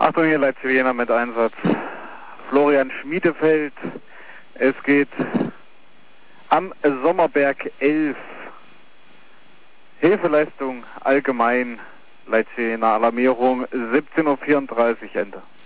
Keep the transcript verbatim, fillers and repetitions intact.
Achtung, hier Leipziger mit Einsatz. Florian Schmiedefeld. Es geht am Sommerberg elf. Hilfeleistung allgemein. Leipziger Alarmierung siebzehn Uhr vierunddreißig Ende.